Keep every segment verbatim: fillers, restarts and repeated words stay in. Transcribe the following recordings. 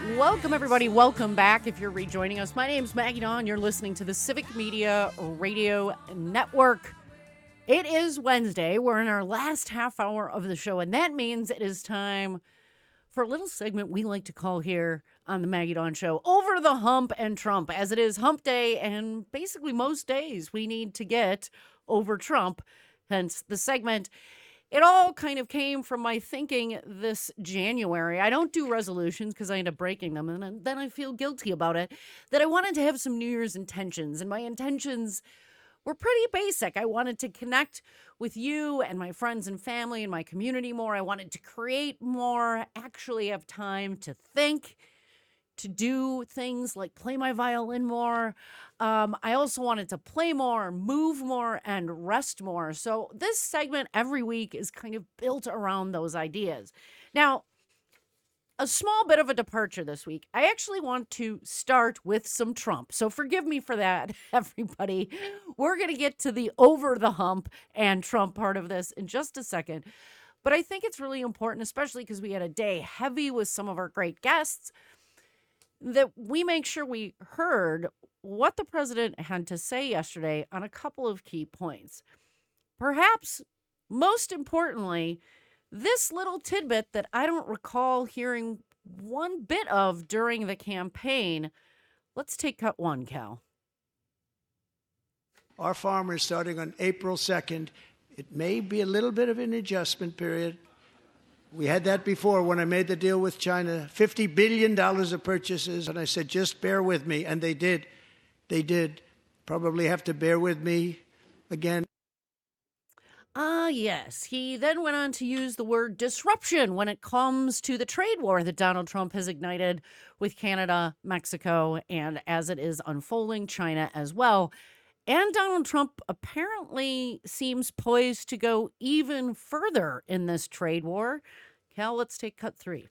Welcome, everybody. Welcome back if you're rejoining us. My name's Maggie Dawn. You're listening to the Civic Media Radio Network. It is Wednesday. We're in our last half hour of the show, and that means it is time for a little segment we like to call here on the Maggie Dawn Show, Over the Hump and Trump, as it is hump day, and basically most days we need to get over Trump, hence the segment. It all kind of came from my thinking this January. I don't do resolutions because I end up breaking them, and then I feel guilty about it, that I wanted to have some New Year's intentions, and my intentions were pretty basic. I wanted to connect with you and my friends and family and my community more. I wanted to create more, actually have time to think, to do things like play my violin more. Um, I also wanted to play more, move more, and rest more. So this segment every week is kind of built around those ideas. Now, a small bit of a departure this week. I actually want to start with some Trump. So forgive me for that, everybody. We're going to get to the over the hump and Trump part of this in just a second. But I think it's really important, especially because we had a day heavy with some of our great guests, that we make sure we heard what the president had to say yesterday on a couple of key points. Perhaps most importantly, this little tidbit that I don't recall hearing one bit of during the campaign. Let's take cut one, Cal. Our farmers, starting on April second, it may be a little bit of an adjustment period. We had that before when I made the deal with China, fifty billion dollars of purchases, and I said, just bear with me, and they did. They did. Probably have to bear with me again. Ah, yes. He then went on to use the word disruption when it comes to the trade war that Donald Trump has ignited with Canada, Mexico, and as it is unfolding, China as well. And Donald Trump apparently seems poised to go even further in this trade war. Cal, let's take cut three.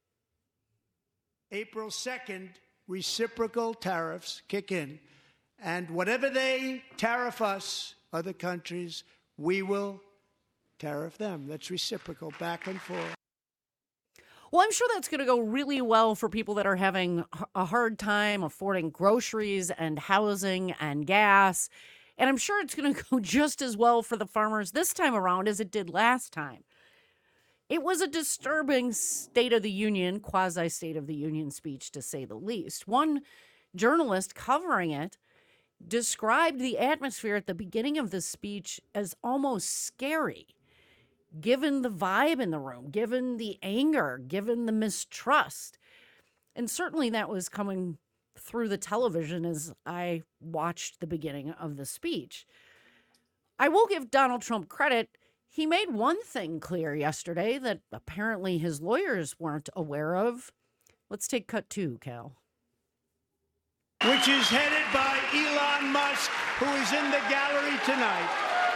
April second, reciprocal tariffs kick in. And whatever they tariff us, other countries, we will tariff them. That's reciprocal, back and forth. Well, I'm sure that's going to go really well for people that are having a hard time affording groceries and housing and gas. And I'm sure it's going to go just as well for the farmers this time around as it did last time. It was a disturbing State of the Union, quasi-State of the Union speech, to say the least. One journalist covering it described the atmosphere at the beginning of the speech as almost scary, given the vibe in the room, given the anger, given the mistrust. And certainly that was coming through the television as I watched the beginning of the speech. I will give Donald Trump credit. He made one thing clear yesterday that apparently his lawyers weren't aware of. Let's take cut two, Cal. Which is headed by Elon Musk, who is in the gallery tonight.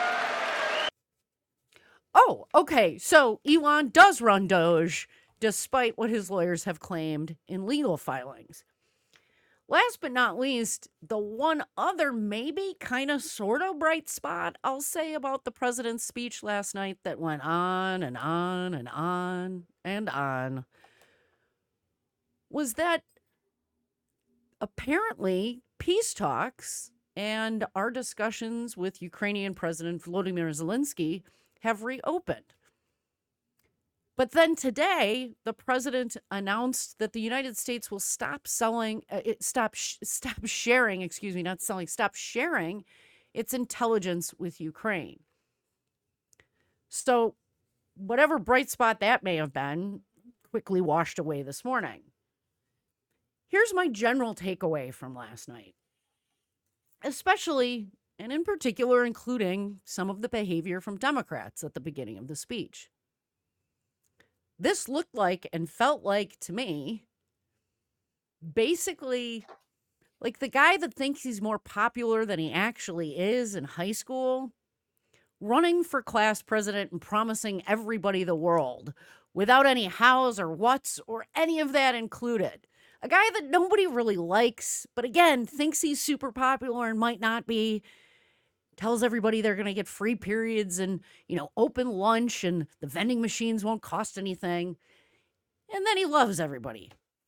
Oh, okay. So Elon does run Doge, despite what his lawyers have claimed in legal filings. Last but not least, the one other maybe kind of sort of bright spot I'll say about the president's speech last night that went on and on and on and on was that apparently peace talks and our discussions with Ukrainian President Volodymyr Zelensky have reopened. But then today, the president announced that the United States will stop selling, uh, it stop sh- stop sharing, excuse me, not selling, stop sharing its intelligence with Ukraine. So whatever bright spot that may have been, quickly washed away this morning. Here's my general takeaway from last night, especially and in particular, including some of the behavior from Democrats at the beginning of the speech. This looked like and felt like to me, basically, like the guy that thinks he's more popular than he actually is in high school, running for class president and promising everybody the world without any hows or whats or any of that included. A guy that nobody really likes, but again, thinks he's super popular and might not be. Tells everybody they're going to get free periods and, you know, open lunch and the vending machines won't cost anything. And then he loves everybody.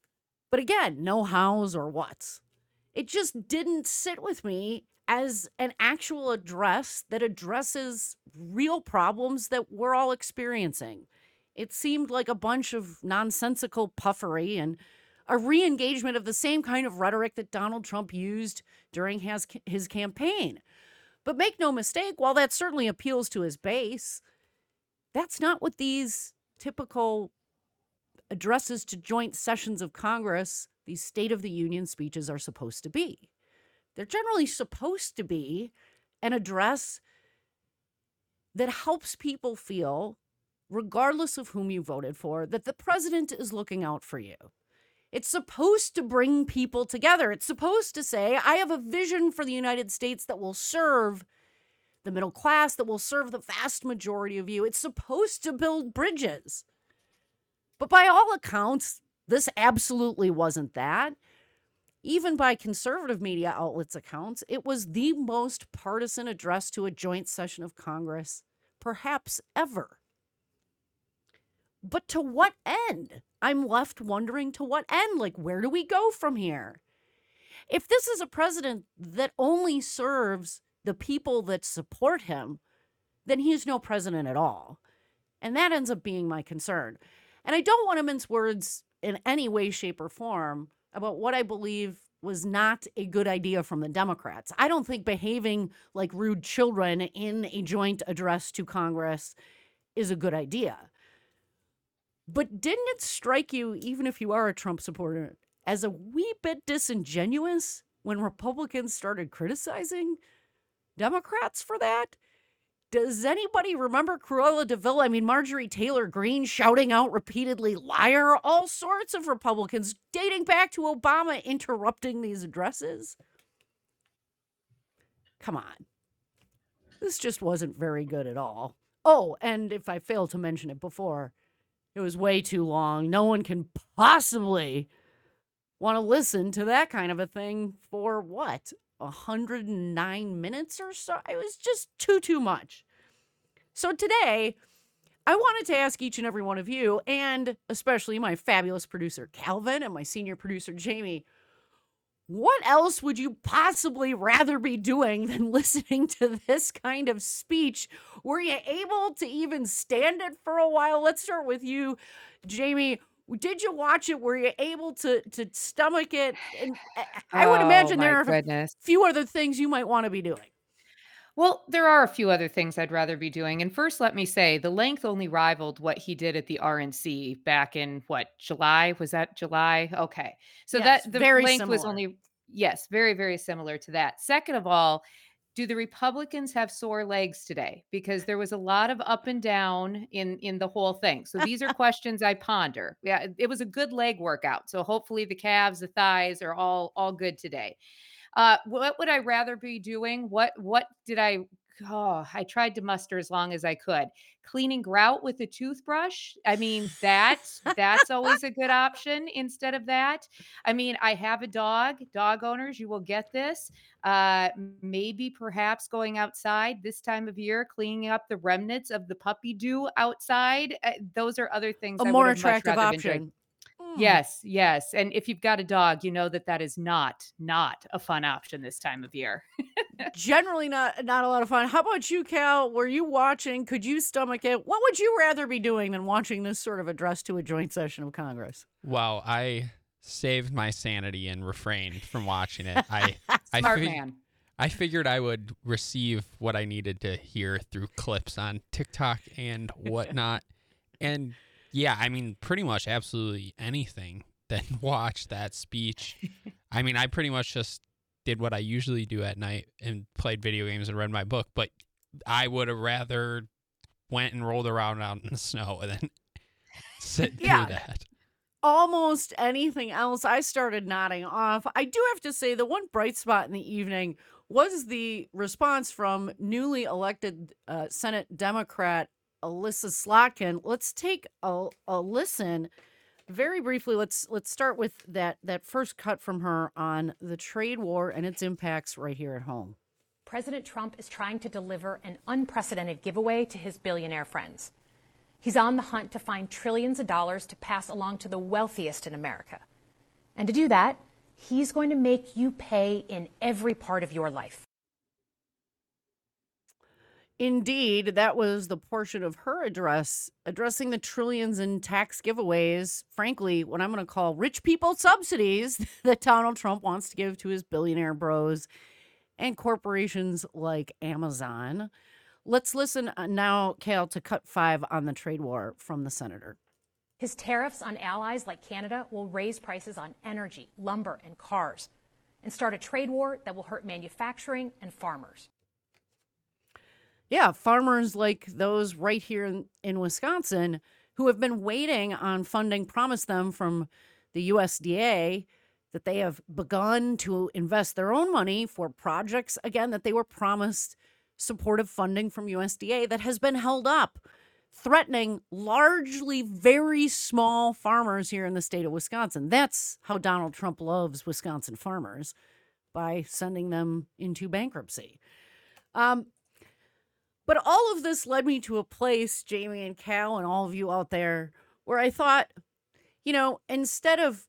But again, no hows or whats. It just didn't sit with me as an actual address that addresses real problems that we're all experiencing. It seemed like a bunch of nonsensical puffery and a re-engagement of the same kind of rhetoric that Donald Trump used during his, his campaign. But make no mistake, while that certainly appeals to his base, that's not what these typical addresses to joint sessions of Congress, these State of the Union speeches, are supposed to be. They're generally supposed to be an address that helps people feel, regardless of whom you voted for, that the president is looking out for you. It's supposed to bring people together. It's supposed to say, I have a vision for the United States that will serve the middle class, that will serve the vast majority of you. It's supposed to build bridges. But by all accounts, this absolutely wasn't that. Even by conservative media outlets' accounts, it was the most partisan address to a joint session of Congress, perhaps ever. But to what end? I'm left wondering, to what end? Like, where do we go from here? If this is a president that only serves the people that support him, then he is no president at all. And that ends up being my concern. And I don't want to mince words in any way, shape, or form about what I believe was not a good idea from the Democrats. I don't think behaving like rude children in a joint address to Congress is a good idea. But didn't it strike you, even if you are a Trump supporter, as a wee bit disingenuous when Republicans started criticizing Democrats for that? Does anybody remember Cruella de Vil? I mean, Marjorie Taylor Greene shouting out repeatedly, liar, all sorts of Republicans dating back to Obama interrupting these addresses. Come on. This just wasn't very good at all. Oh, and if I failed to mention it before, it was way too long. No one can possibly want to listen to that kind of a thing for what? one hundred nine minutes or so? It was just too, too much. So today, I wanted to ask each and every one of you, and especially my fabulous producer, Calvin, and my senior producer, Jamie, what else would you possibly rather be doing than listening to this kind of speech? Were you able to even stand it for a while? Let's start with you, Jamie. Did you watch it? Were you able to to stomach it? And I would Oh, imagine there my are a goodness. few other things you might want to be doing. Well, there are a few other things I'd rather be doing. And first, let me say the length only rivaled what he did at the R N C back in what, July? Was that July? Okay. So Yes, that the very length was similar. only, yes, very, very similar to that. Second of all, do the Republicans have sore legs today? Because there was a lot of up and down in in the whole thing. So these are questions I ponder. Yeah, it was a good leg workout. So hopefully the calves, the thighs are all all good today. Uh, what would I rather be doing? What what did I oh, I tried to muster as long as I could. Cleaning grout with a toothbrush. I mean, that's that's always a good option instead of that. I mean, I have a dog. Dog owners, you will get this. Uh, maybe perhaps going outside this time of year, cleaning up the remnants of the puppy dew outside. Uh, those are other things A I would more have much attractive rather enjoyed. option. Mm. Yes, yes. And if you've got a dog, you know that that is not not a fun option this time of year. Generally not not a lot of fun. How about you, Cal? Were you watching? Could you stomach it? What would you rather be doing than watching this sort of address to a joint session of Congress? Well, I saved my sanity and refrained from watching it. I I, Smart fig- man. I figured I would receive what I needed to hear through clips on TikTok and whatnot. And yeah, I mean, pretty much absolutely anything than watch that speech. I mean, I pretty much just did what I usually do at night and played video games and read my book, but I would have rather went and rolled around out in the snow than sit Yeah. through that. Almost anything else. I started nodding off. I do have to say the one bright spot in the evening was the response from newly elected uh, Senate Democrat Alyssa Slotkin. Let's take a, a listen very briefly. Let's let's start with that that first cut from her on the trade war and its impacts right here at home. President Trump is trying to deliver an unprecedented giveaway to his billionaire friends. He's on the hunt to find trillions of dollars to pass along to the wealthiest in America. And to do that, he's going to make you pay in every part of your life. Indeed, that was the portion of her address addressing the trillions in tax giveaways, frankly, what I'm going to call rich people subsidies that Donald Trump wants to give to his billionaire bros and corporations like Amazon. Let's listen uh, now, Kale, to cut five on the trade war from the senator. His tariffs on allies like Canada will raise prices on energy, lumber, and cars, and start a trade war that will hurt manufacturing and farmers. Yeah, farmers like those right here in, in Wisconsin who have been waiting on funding promised them from the U S D A, that they have begun to invest their own money for projects, again, that they were promised supportive funding from U S D A that has been held up, threatening largely very small farmers here in the state of Wisconsin. That's how Donald Trump loves Wisconsin farmers, by sending them into bankruptcy. Um, But all of this led me to a place, Jamie and Cal and all of you out there, where I thought, you know, instead of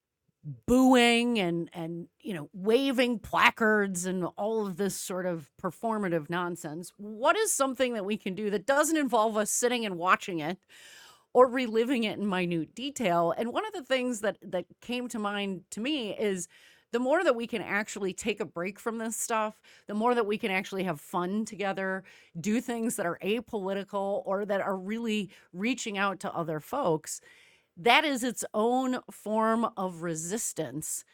booing and, and you know, waving placards and all of this sort of performative nonsense, what is something that we can do that doesn't involve us sitting and watching it or reliving it in minute detail? And one of the things that, that came to mind to me is the more that we can actually take a break from this stuff, the more that we can actually have fun together, do things that are apolitical or that are really reaching out to other folks, that is its own form of resistance.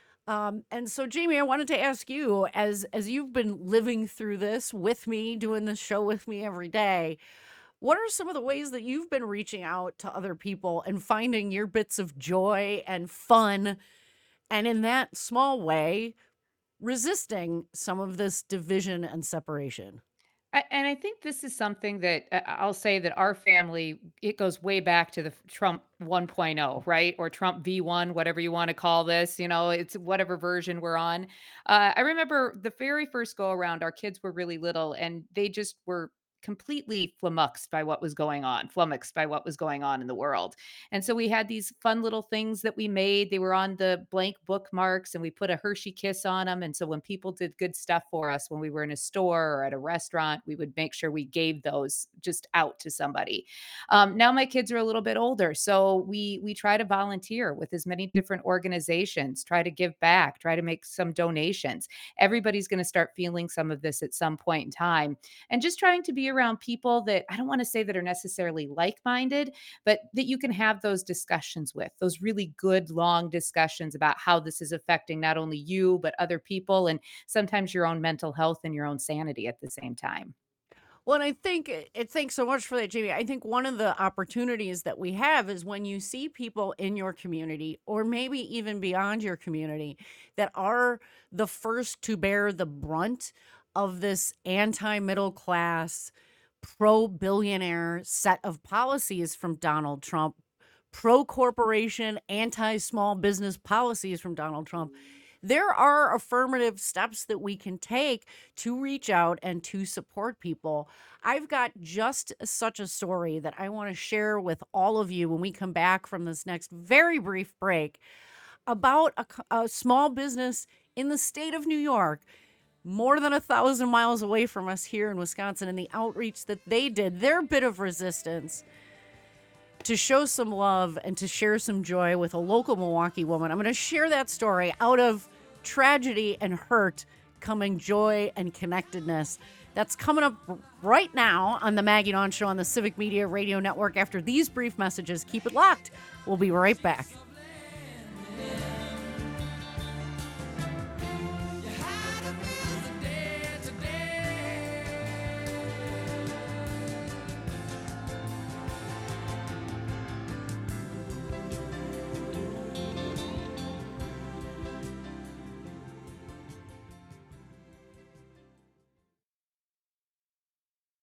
Um, and so, Jamie, I wanted to ask you, as as you've been living through this with me, doing this show with me every day, what are some of the ways that you've been reaching out to other people and finding your bits of joy and fun, and in that small way, resisting some of this division and separation? I, and I think this is something that uh, I'll say that our family, it goes way back to the Trump 1.0, right? Or Trump V one, whatever you want to call this, you know, it's whatever version we're on. Uh, I remember the very first go around, our kids were really little and they just were completely flummoxed by what was going on, flummoxed by what was going on in the world. And so we had these fun little things that we made. They were on the blank bookmarks and we put a Hershey kiss on them. And so when people did good stuff for us, when we were in a store or at a restaurant, we would make sure we gave those just out to somebody. Um, now my kids are a little bit older, so we we try to volunteer with as many different organizations, try to give back, try to make some donations. Everybody's going to start feeling some of this at some point in time, and just trying to be around people that I don't want to say that are necessarily like-minded, but that you can have those discussions with, those really good long discussions about how this is affecting not only you, but other people, and sometimes your own mental health and your own sanity at the same time. Well, and I think it, it- thanks so much for that, Jamie. I think one of the opportunities that we have is when you see people in your community, or maybe even beyond your community, that are the first to bear the brunt of this anti middle class, pro billionaire set of policies from Donald Trump, pro corporation, anti small business policies from Donald Trump. There are affirmative steps that we can take to reach out and to support people. I've got just such a story that I want to share with all of you when we come back from this next very brief break about a, co- a small business in the state of New York, more than a thousand miles away from us here in Wisconsin, and the outreach that they did, their bit of resistance to show some love and to share some joy with a local Milwaukee woman. I'm going to share that story. Out of tragedy and hurt coming joy and connectedness. That's coming up right now on the Maggie Dawn Show on the Civic Media Radio Network after these brief messages. Keep it locked. We'll be right back.